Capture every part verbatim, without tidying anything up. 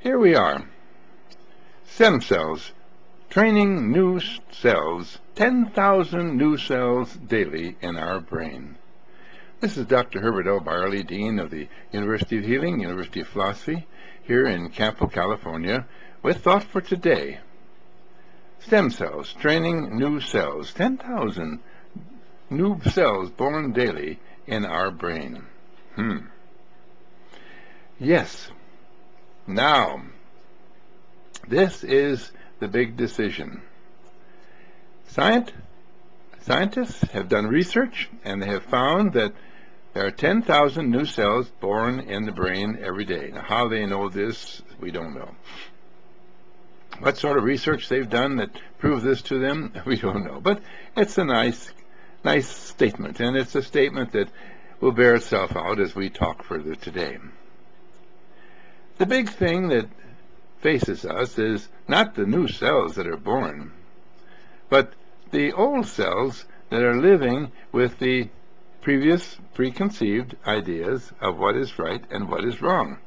Here we are. Stem cells. Training new cells. ten thousand new cells daily in our brain. This is Doctor Herbert L. Barley, Dean of the University of Healing, University of Philosophy, here in Campo, California, with Thought for Today. Stem cells. Training new cells. ten thousand new cells born daily in our brain. Hmm. Yes. Now, this is the big decision. Scient- scientists have done research, and they have found that there are ten thousand new cells born in the brain every day. Now, how they know this, we don't know. What sort of research they've done that proves this to them, we don't know. But it's a nice, nice statement, and it's a statement that will bear itself out as we talk further today. The big thing that faces us is not the new cells that are born, but the old cells that are living with the previous preconceived ideas of what is right and what is wrong.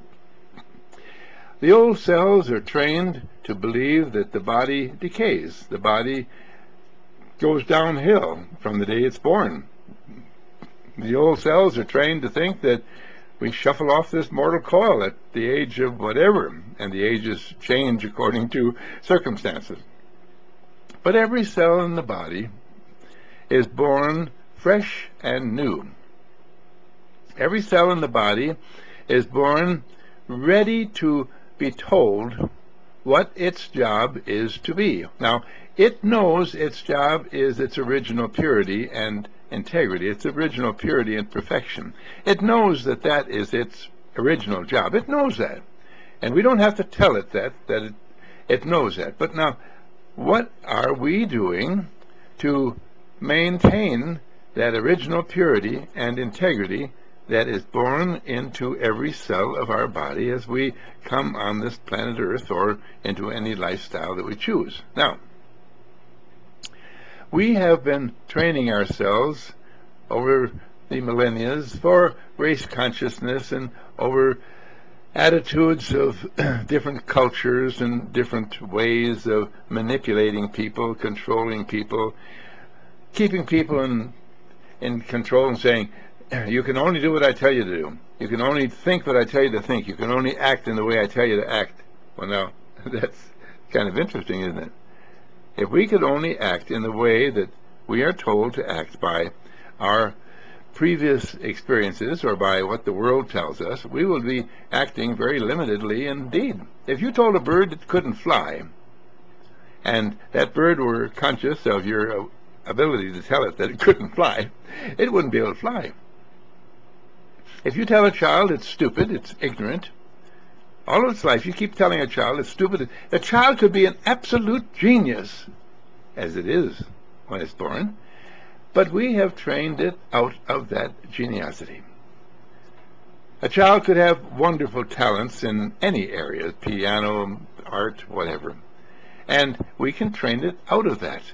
The old cells are trained to believe that the body decays. The body goes downhill from the day it's born. The old cells are trained to think that we shuffle off this mortal coil at the age of whatever, and the ages change according to circumstances. But every cell in the body is born fresh and new. Every cell in the body is born ready to be told what its job is to be. Now, it knows its job is its original purity and integrity, its original purity and perfection. It knows that that is its original job. It knows that. And we don't have to tell it that, that it, it knows that. But now, what are we doing to maintain that original purity and integrity that is born into every cell of our body as we come on this planet Earth or into any lifestyle that we choose? Now, we have been training ourselves over the millennia for race consciousness and over attitudes of different cultures and different ways of manipulating people, controlling people, keeping people in, in control and saying, you can only do what I tell you to do. You can only think what I tell you to think. You can only act in the way I tell you to act. Well, now, that's kind of interesting, isn't it? If we could only act in the way that we are told to act by our previous experiences or by what the world tells us, we will be acting very limitedly indeed. If you told a bird it couldn't fly, and that bird were conscious of your ability to tell it that it couldn't fly, it wouldn't be able to fly. If you tell a child it's stupid, it's ignorant, all of its life you keep telling a child it's stupid, the child could be an absolute genius, as it is when it's born, but we have trained it out of that geniosity. A child could have wonderful talents in any area, piano, art, whatever, and we can train it out of that.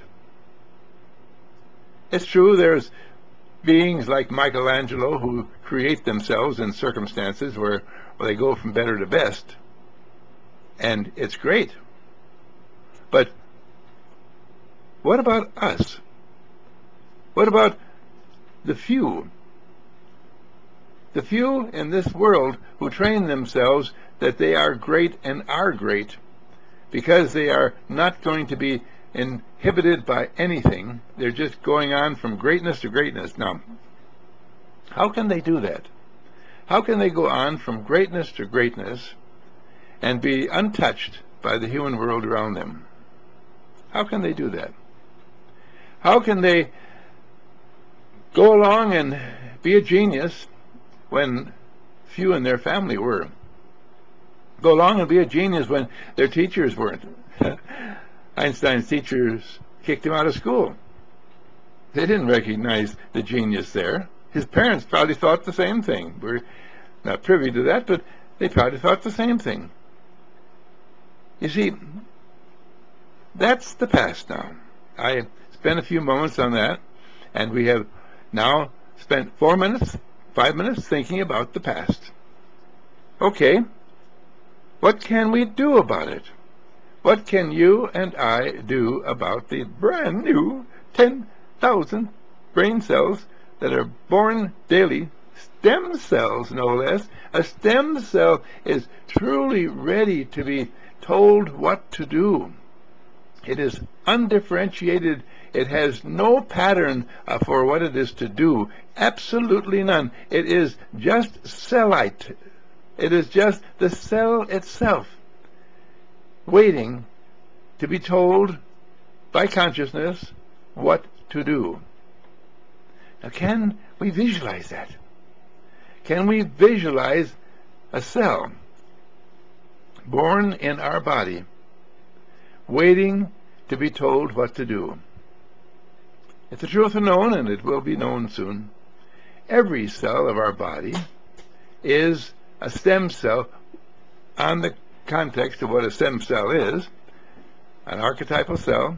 It's true there's beings like Michelangelo who create themselves in circumstances where, where they go from better to best, and it's great. But what about us? What about the few? The few in this world who train themselves that they are great and are great because they are not going to be inhibited by anything. They're just going on from greatness to greatness. Now, how can they do that? How can they go on from greatness to greatness and be untouched by the human world around them? How can they do that? How can they go along and be a genius when few in their family were? Go along and be a genius when their teachers weren't. Einstein's teachers kicked him out of school. They didn't recognize the genius there. His parents probably thought the same thing. We're not privy to that, but they probably thought the same thing. You see, that's the past now. I spent a few moments on that, and we have now spent four minutes, five minutes thinking about the past. Okay, What can we do about it? What can you and I do about the brand new ten thousand brain cells that are born daily? Stem cells, no less. A stem cell is truly ready to be told what to do. It is undifferentiated. It has no pattern uh, for what it is to do. Absolutely none. It is just cellite. It is just the cell itself waiting to be told by consciousness what to do. Now, can we visualize that? Can we visualize a cell born in our body waiting to be told what to do? If the truth were known, and it will be known soon, every cell of our body is a stem cell on the context of what a stem cell is, an archetypal cell,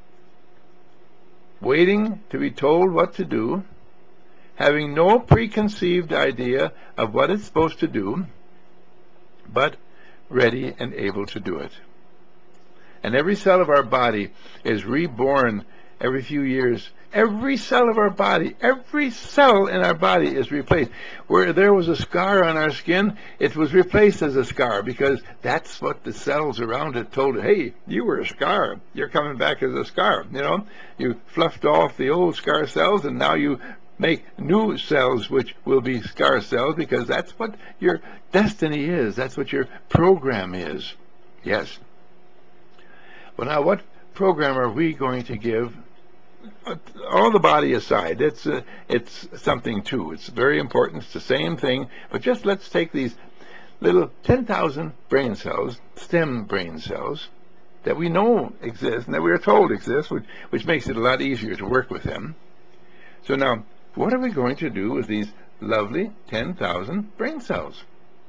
waiting to be told what to do, having no preconceived idea of what it's supposed to do, but ready and able to do it. And every cell of our body is reborn every few years. Every cell of our body, every cell in our body is replaced. Where there was a scar on our skin, it was replaced as a scar because that's what the cells around it told it. Hey, you were a scar. You're coming back as a scar. You know, you fluffed off the old scar cells and now you make new cells which will be scar cells because that's what your destiny is. That's what your program is. Yes. Well, now what program are we going to give? All the body aside, it's uh, it's something too. It's very important. It's the same thing. But just let's take these little ten thousand brain cells, stem brain cells, that we know exist and that we are told exist, which, which makes it a lot easier to work with them. So now, what are we going to do with these lovely ten thousand brain cells?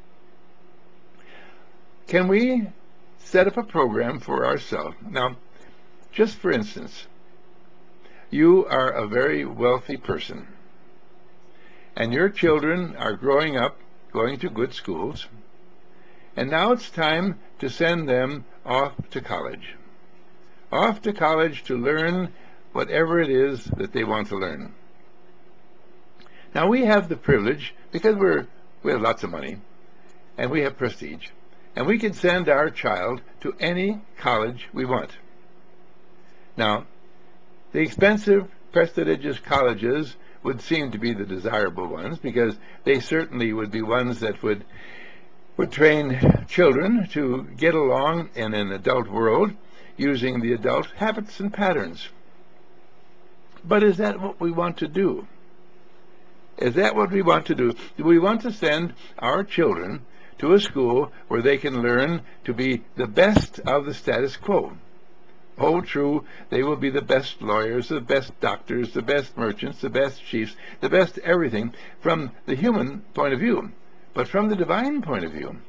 Can we set up a program for ourselves? Now, just for instance, you are a very wealthy person, and your children are growing up, going to good schools, and now it's time to send them off to college. Off to college to learn whatever it is that they want to learn. Now we have the privilege, because we're, we have lots of money, and we have prestige, and we can send our child to any college we want. Now, the expensive, prestigious colleges would seem to be the desirable ones because they certainly would be ones that would would train children to get along in an adult world using the adult habits and patterns. But is that what we want to do? Is that what we want to do? Do we want to send our children to a school where they can learn to be the best of the status quo? Oh, true, they will be the best lawyers, the best doctors, the best merchants, the best chiefs, the best everything from the human point of view. But from the divine point of view,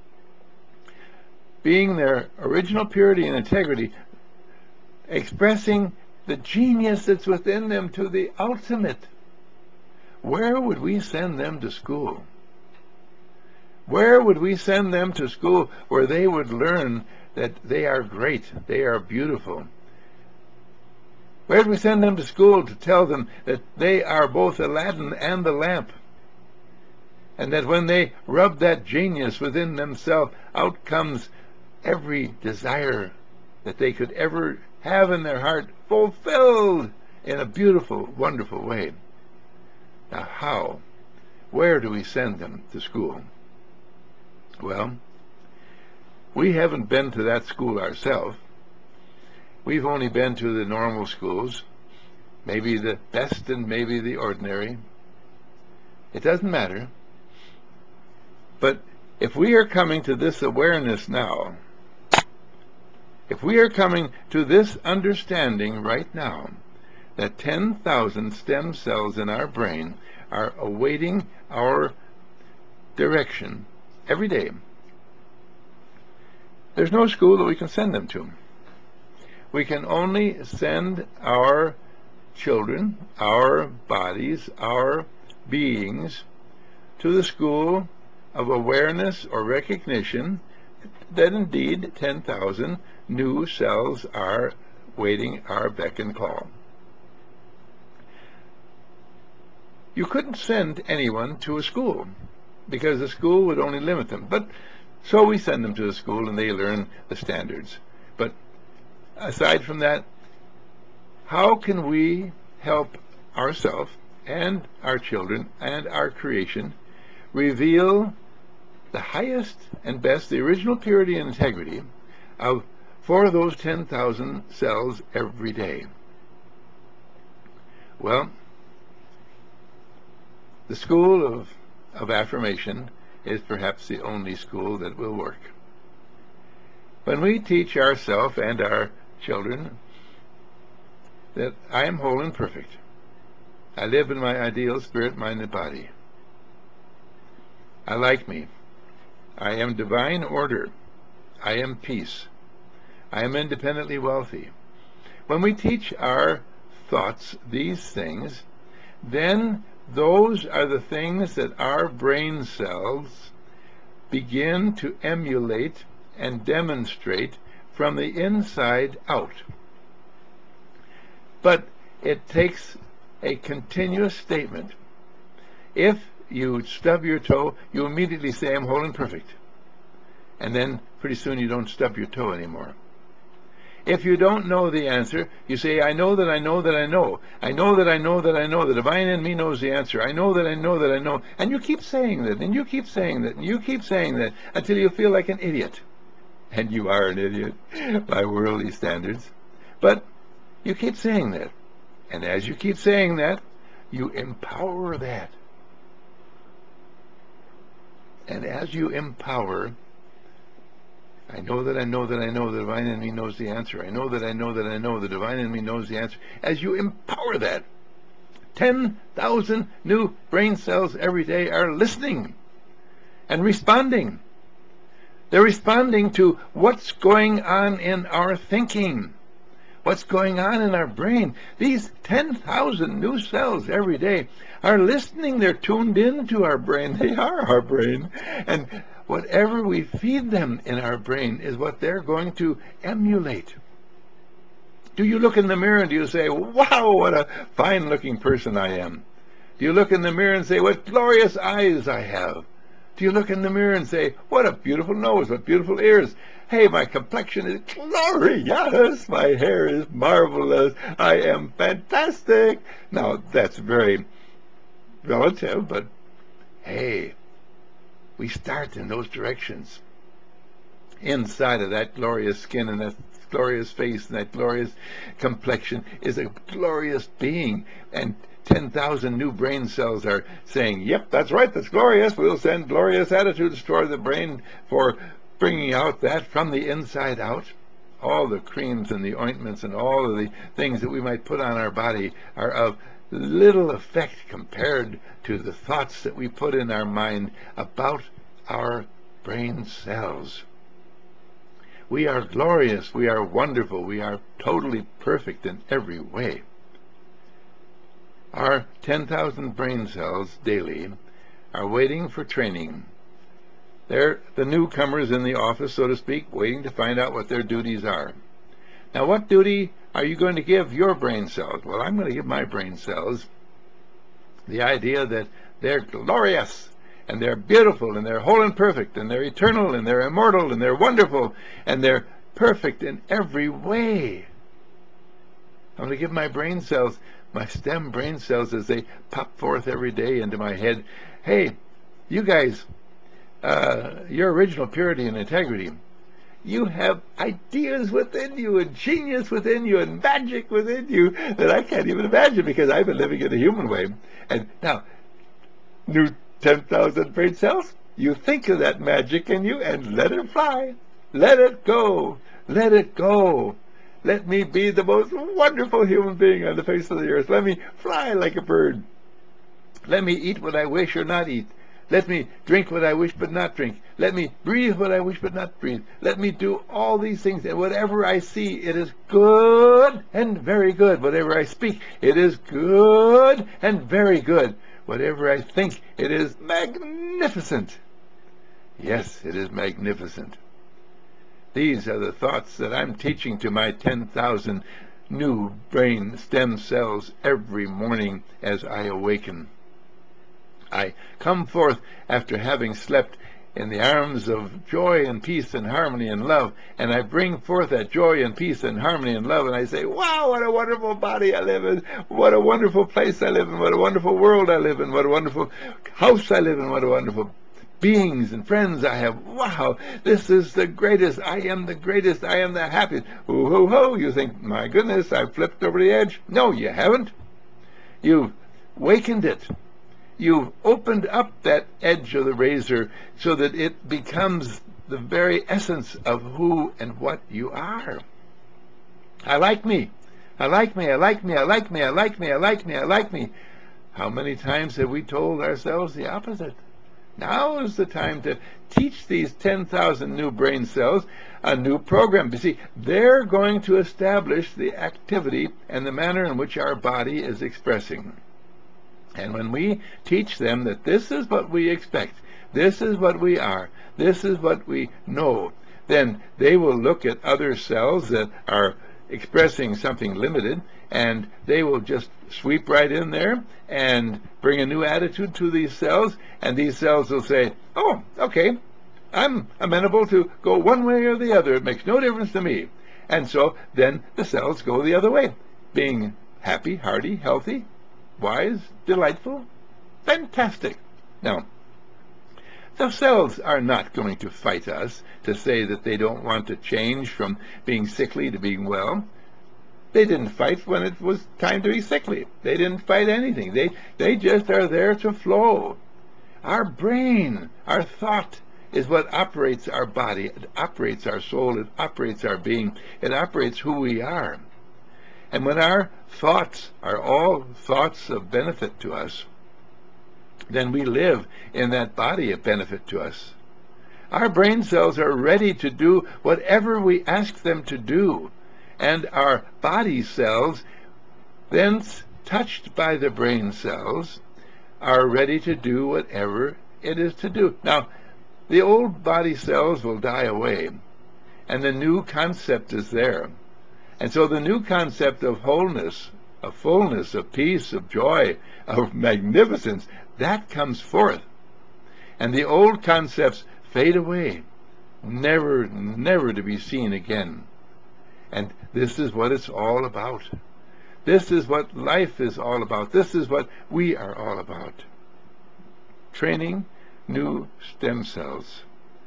being their original purity and integrity, expressing the genius that's within them to the ultimate, where would we send them to school? Where would we send them to school where they would learn that they are great, they are beautiful? Where do we send them to school to tell them that they are both Aladdin and the lamp? And that when they rub that genius within themselves, out comes every desire that they could ever have in their heart fulfilled in a beautiful, wonderful way. Now how? Where do we send them to school? Well, we haven't been to that school ourselves. We've only been to the normal schools, maybe the best and maybe the ordinary. It doesn't matter. But if we are coming to this awareness now, if we are coming to this understanding right now, that ten thousand stem cells in our brain are awaiting our direction every day, there's no school that we can send them to. We can only send our children, our bodies, our beings to the school of awareness or recognition that indeed ten thousand new cells are waiting our beck and call. You couldn't send anyone to a school because the school would only limit them. But so we send them to the school and they learn the standards. But aside from that, how can we help ourselves and our children and our creation reveal the highest and best, the original purity and integrity of for those ten thousand cells every day? Well, the school of, of affirmation is perhaps the only school that will work. When we teach ourselves and our children that I am whole and perfect, I live in my ideal spirit, mind, and body, I like me, I am divine order, I am peace, I am independently wealthy. When we teach our thoughts these things, then those are the things that our brain cells begin to emulate and demonstrate from the inside out. But it takes a continuous statement. If you stub your toe, you immediately say, I'm whole and perfect. And then pretty soon you don't stub your toe anymore. If you don't know the answer, you say, I know that I know that I know. I know that I know that I know. The divine in me knows the answer. I know that I know that I know. And you keep saying that, and you keep saying that, and you keep saying that until you feel like an idiot. And you are an idiot by worldly standards. But you keep saying that. And as you keep saying that, you empower that. And as you empower, I know that I know that I know the divine in me knows the answer. I know that I know that I know the divine in me knows the answer. As you empower that, ten thousand new brain cells every day are listening and responding. They're responding to what's going on in our thinking, what's going on in our brain. These ten thousand new cells every day are listening. They're tuned into our brain. They are our brain. And whatever we feed them in our brain is what they're going to emulate. Do you look in the mirror and do you say, wow, what a fine-looking person I am? Do you look in the mirror and say, what glorious eyes I have? Do you look in the mirror and say, what a beautiful nose, what beautiful ears? Hey, my complexion is glorious. My hair is marvelous. I am fantastic. Now, that's very relative, but hey, we start in those directions. Inside of that glorious skin and that glorious face and that glorious complexion is a glorious being. And ten thousand new brain cells are saying, yep, that's right, that's glorious. We'll send glorious attitudes toward the brain for bringing out that from the inside out. All the creams and the ointments and all of the things that we might put on our body are of little effect compared to the thoughts that we put in our mind about our brain cells. We are glorious, we are wonderful, we are totally perfect in every way. Our ten thousand brain cells daily are waiting for training. They're the newcomers in the office, so to speak, waiting to find out what their duties are. Now, what duty are you going to give your brain cells? Well, I'm going to give my brain cells the idea that they're glorious, and they're beautiful, and they're whole and perfect, and they're eternal, and they're immortal, and they're wonderful, and they're perfect in every way. I'm going to give my brain cells, my stem brain cells, as they pop forth every day into my head, hey, you guys, uh, your original purity and integrity, you have ideas within you, and genius within you, and magic within you that I can't even imagine because I've been living in a human way. And now, new ten thousand brain cells, you think of that magic in you and let it fly. Let it go. Let it go. Let me be the most wonderful human being on the face of the earth. Let me fly like a bird. Let me eat what I wish or not eat. Let me drink what I wish but not drink. Let me breathe what I wish but not breathe. Let me do all these things. And whatever I see, it is good and very good. Whatever I speak, it is good and very good. Whatever I think, it is magnificent. Yes, it is magnificent. These are the thoughts that I'm teaching to my ten thousand new brain stem cells every morning as I awaken. I come forth after having slept in the arms of joy and peace and harmony and love, and I bring forth that joy and peace and harmony and love, and I say, wow, what a wonderful body I live in, what a wonderful place I live in, what a wonderful world I live in, what a wonderful house I live in, what a wonderful beings and friends I have. Wow, this is the greatest. I am the greatest. I am the happiest. Ho, ho, ho. You think, my goodness, I've flipped over the edge. No, you haven't. You've wakened it. You've opened up that edge of the razor so that it becomes the very essence of who and what you are. I like me. I like me. I like me. I like me. I like me. I like me. I like me. How many times have we told ourselves the opposite? Now is the time to teach these ten thousand new brain cells a new program. You see, they're going to establish the activity and the manner in which our body is expressing. And when we teach them that this is what we expect, this is what we are, this is what we know, then they will look at other cells that are expressing something limited, and they will just sweep right in there and bring a new attitude to these cells, and these cells will say, oh, okay, I'm amenable to go one way or the other. It makes no difference to me. And so then the cells go the other way, being happy, hearty, healthy, wise, delightful, fantastic. Now, the cells are not going to fight us to say that they don't want to change from being sickly to being well. They didn't fight when it was time to be sickly. They didn't fight anything. They, they just are there to flow. Our brain, our thought, is what operates our body. It operates our soul. It operates our being. It operates who we are. And when our thoughts are all thoughts of benefit to us, then we live in that body of benefit to us. Our brain cells are ready to do whatever we ask them to do. And our body cells, thence touched by the brain cells, are ready to do whatever it is to do. Now, the old body cells will die away, and the new concept is there. And so the new concept of wholeness, of fullness, of peace, of joy, of magnificence, that comes forth. And the old concepts fade away, never, never to be seen again. And this is what it's all about. This is what life is all about. This is what we are all about. Training new stem cells.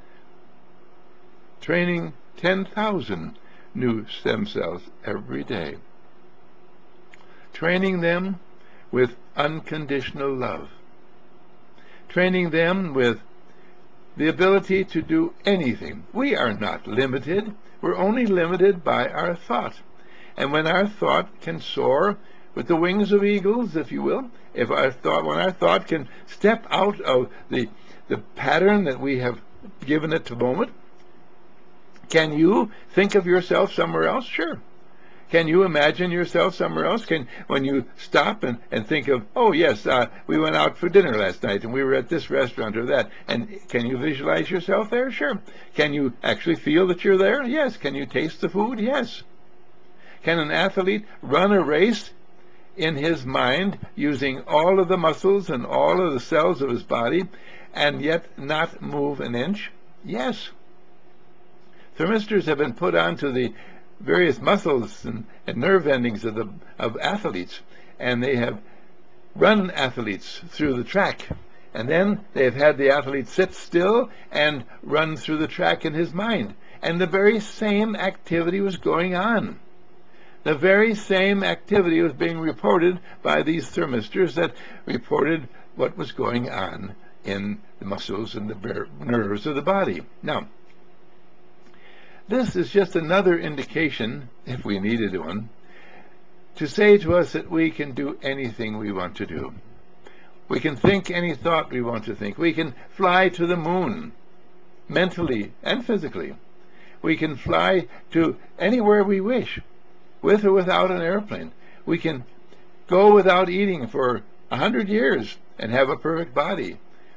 Training ten thousand new stem cells every day. Training them with unconditional love. Training them with the ability to do anything. We are not limited. We're only limited by our thought. And when our thought can soar with the wings of eagles, if you will, if our thought, when our thought can step out of the, the pattern that we have given it to the moment, can you think of yourself somewhere else? Sure. Can you imagine yourself somewhere else? Can, when you stop and, and think of, oh yes, uh, we went out for dinner last night and we were at this restaurant or that, and can you visualize yourself there? Sure. Can you actually feel that you're there? Yes. Can you taste the food? Yes. Can an athlete run a race in his mind using all of the muscles and all of the cells of his body and yet not move an inch? Yes. Thermistors have been put onto the various muscles and, and nerve endings of the of athletes, and they have run athletes through the track, and then they have had the athlete sit still and run through the track in his mind, and the very same activity was going on. The very same activity was being reported by these thermistors that reported what was going on in the muscles and the nerves of the body. Now, this is just another indication, if we needed one, to say to us that we can do anything we want to do. We can think any thought we want to think. We can fly to the moon, mentally and physically. We can fly to anywhere we wish, with or without an airplane. We can go without eating for a hundred years and have a perfect body.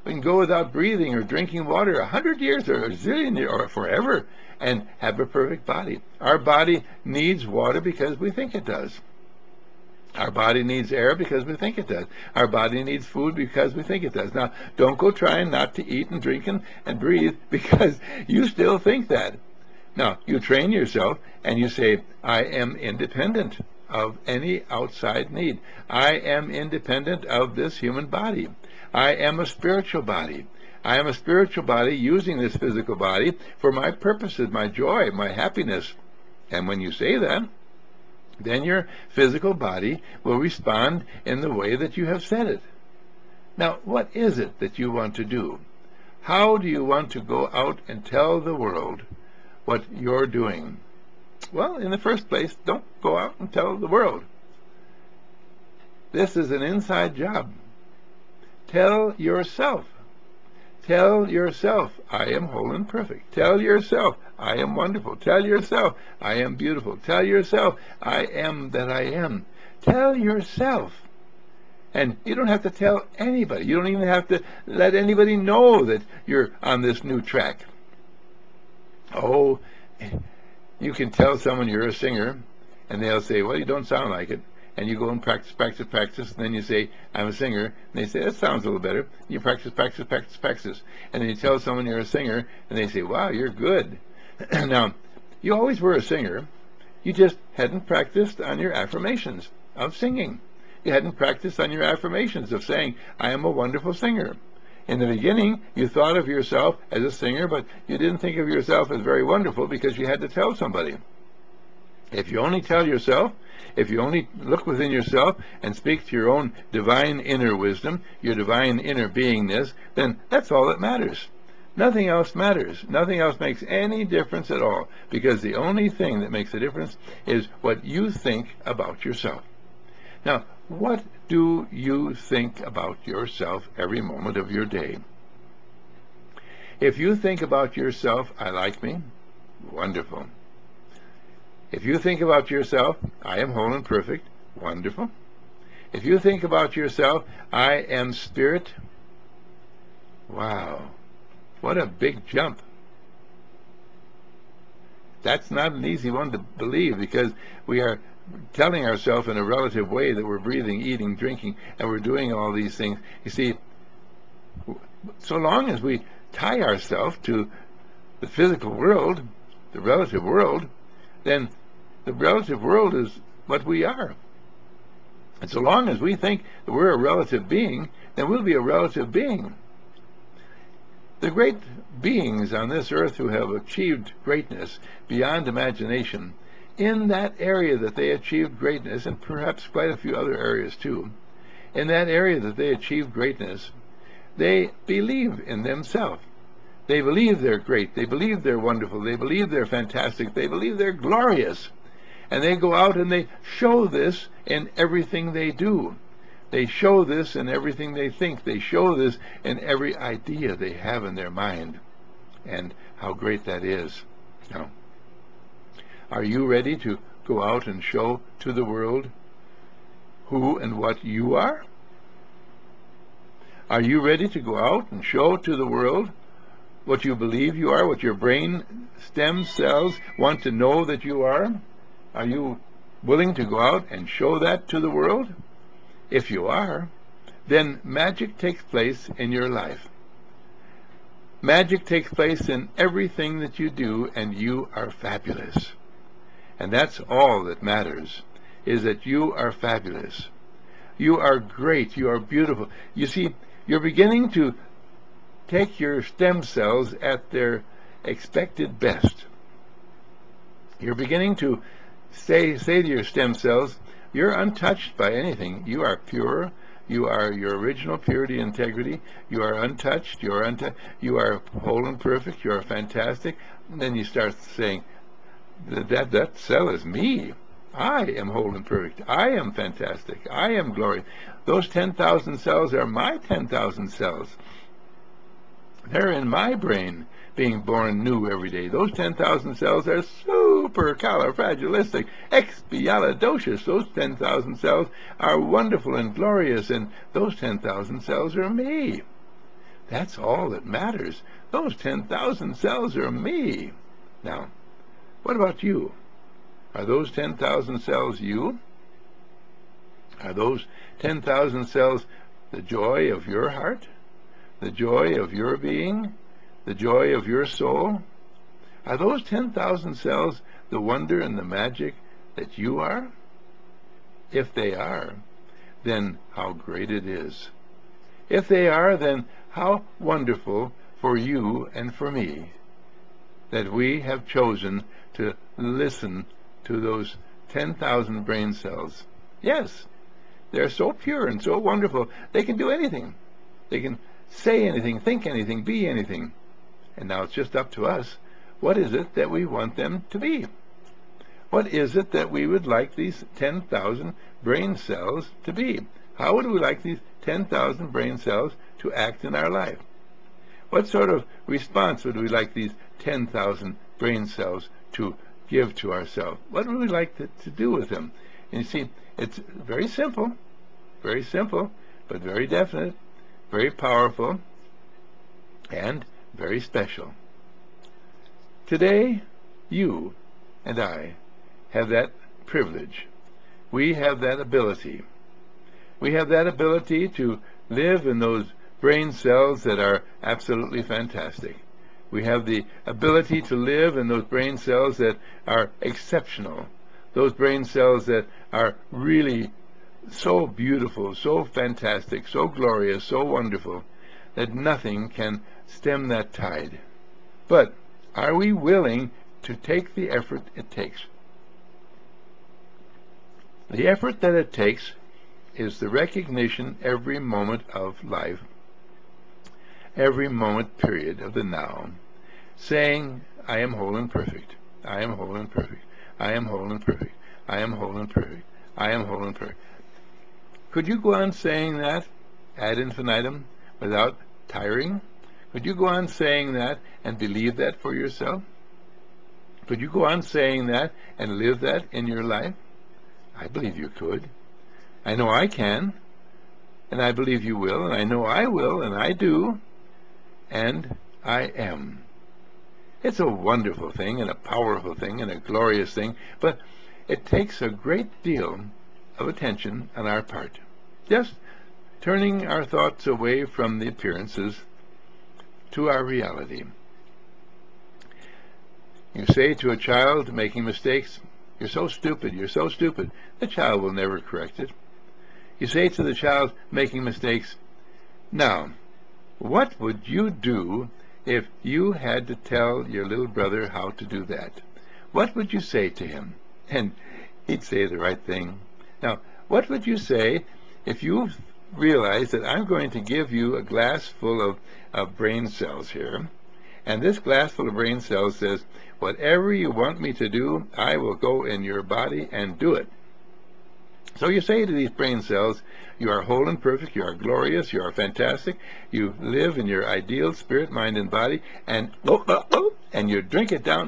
We can go without breathing or drinking water a hundred years or a zillion years or forever and have a perfect body. Our body needs water because we think it does. Our body needs air because we think it does. Our body needs food because we think it does. Now, don't go trying not to eat and drink and, and breathe because you still think that. Now, you train yourself and you say, I am independent of any outside need. I am independent of this human body. I am a spiritual body. I am a spiritual body using this physical body for my purposes, my joy, my happiness. And when you say that, then your physical body will respond in the way that you have said it. Now, what is it that you want to do? How do you want to go out and tell the world what you're doing? Well, in the first place, don't go out and tell the world. This is an inside job. Tell yourself. Tell yourself, I am whole and perfect. Tell yourself, I am wonderful. Tell yourself, I am beautiful. Tell yourself, I am that I am. Tell yourself. And you don't have to tell anybody. You don't even have to let anybody know that you're on this new track. Oh, you can tell someone you're a singer, and they'll say, well, you don't sound like it. And you go and practice, practice, practice, and then you say, I'm a singer, and they say, that sounds a little better. You practice, practice, practice, practice. And then you tell someone you're a singer, and they say, wow, you're good. Now, you always were a singer. You just hadn't practiced on your affirmations of singing. You hadn't practiced on your affirmations of saying, I am a wonderful singer. In the beginning, you thought of yourself as a singer, but you didn't think of yourself as very wonderful because you had to tell somebody. If you only tell yourself, if you only look within yourself and speak to your own divine inner wisdom, your divine inner beingness, then that's all that matters. Nothing else matters. Nothing else makes any difference at all, because the only thing that makes a difference is what you think about yourself. Now, what do you think about yourself every moment of your day? If you think about yourself, I like me, wonderful. If you think about yourself, I am whole and perfect, wonderful. If you think about yourself, I am spirit, wow, what a big jump. That's not an easy one to believe, because we are telling ourselves in a relative way that we're breathing, eating, drinking, and we're doing all these things. You see, so long as we tie ourselves to the physical world, the relative world, then the relative world is what we are. And so long as we think that we're a relative being, then we'll be a relative being. The great beings on this earth who have achieved greatness beyond imagination, in that area that they achieved greatness, and perhaps quite a few other areas too, in that area that they achieved greatness, they believe in themselves. They believe they're great. They believe they're wonderful. They believe they're fantastic. They believe they're glorious. And they go out and they show this in everything they do. They show this in everything they think. They show this in every idea they have in their mind. And how great that is. Now, are you ready to go out and show to the world who and what you are? Are you ready to go out and show to the world what you believe you are, what your brain stem cells want to know that you are? Are you willing to go out and show that to the world? If you are, then magic takes place in your life. Magic takes place in everything that you do, and you are fabulous. And that's all that matters, is that you are fabulous. You are great. You are beautiful. You see, you're beginning to take your stem cells at their expected best. You're beginning to say, say to your stem cells, you're untouched by anything. You are pure. You are your original purity and integrity. You are untouched. You are, untu- you are whole and perfect. You are fantastic. And then you start saying, that, that, that cell is me. I am whole and perfect. I am fantastic. I am glorious. Those ten thousand cells are my ten thousand cells. They're in my brain, being born new every day. Those ten thousand cells are supercalifragilistic, expialidocious. Those ten thousand cells are wonderful and glorious, and those ten thousand cells are me. That's all that matters. Those ten thousand cells are me. Now, what about you? Are those ten thousand cells you? Are those ten thousand cells the joy of your heart? The joy of your being? The joy of your soul? Are those ten thousand cells the wonder and the magic that you are? If they are, then how great it is. If they are, then how wonderful for you and for me that we have chosen to listen to those ten thousand brain cells. Yes, they're so pure and so wonderful. They can do anything. They can say anything, think anything, be anything. And now it's just up to us. What is it that we want them to be? What is it that we would like these ten thousand brain cells to be? How would we like these ten thousand brain cells to act in our life? What sort of response would we like these ten thousand brain cells to give to ourselves? What would we like to, to do with them? And you see, it's very simple, very simple, but very definite, very powerful, and very special. Today, you and I have that privilege. We have that ability. We have that ability to live in those brain cells that are absolutely fantastic. We have the ability to live in those brain cells that are exceptional, those brain cells that are really so beautiful, so fantastic, so glorious, so wonderful, that nothing can stem that tide. But are we willing to take the effort it takes? The effort that it takes is the recognition every moment of life, every moment period of the now, saying, I am whole and perfect, I am whole and perfect, I am whole and perfect, I am whole and perfect, I am whole and perfect. Could you go on saying that ad infinitum without tiring? Could you go on saying that and believe that for yourself? Could you go on saying that and live that in your life? I believe you could. I know I can, and I believe you will, and I know I will, and I do, and I am. It's a wonderful thing, and a powerful thing, and a glorious thing, but it takes a great deal of attention on our part. Just turning our thoughts away from the appearances to our reality. You say to a child making mistakes, you're so stupid, you're so stupid. The child will never correct it. You say to the child making mistakes, now, what would you do if you had to tell your little brother how to do that? What would you say to him? And he'd say the right thing. Now, what would you say if you realized that I'm going to give you a glass full of, of brain cells here, and this glass full of brain cells says, whatever you want me to do, I will go in your body and do it. So you say to these brain cells, you are whole and perfect, you are glorious, you are fantastic, you live in your ideal spirit, mind, and body, and oh, oh, oh, and you drink it down,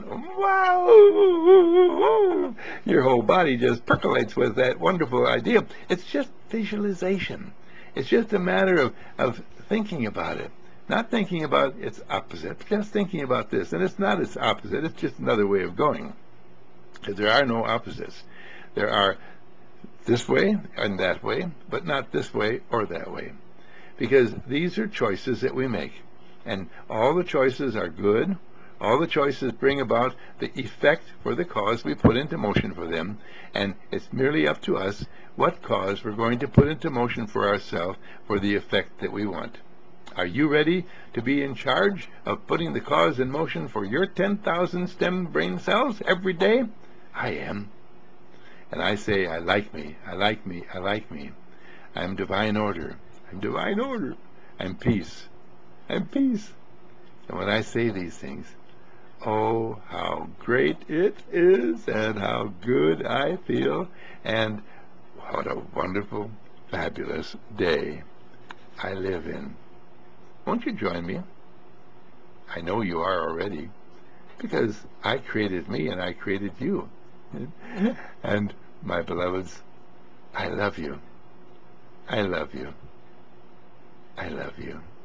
wow, your whole body just percolates with that wonderful idea. It's just visualization. It's just a matter of, of thinking about it. Not thinking about its opposite, just thinking about this. And it's not its opposite, it's just another way of going. Because there are no opposites. There are this way and that way, but not this way or that way. Because these are choices that we make. And all the choices are good. All the choices bring about the effect for the cause we put into motion for them. And it's merely up to us what cause we're going to put into motion for ourselves for the effect that we want. Are you ready to be in charge of putting the cause in motion for your ten thousand stem brain cells every day? I am. And I say, I like me, I like me, I like me. I'm divine order. I'm divine order. I'm peace. I'm peace. And when I say these things, oh, how great it is and how good I feel. And what a wonderful, fabulous day I live in. Won't you join me? I know you are already, because I created me and I created you. And my beloveds, I love you. I love you. I love you.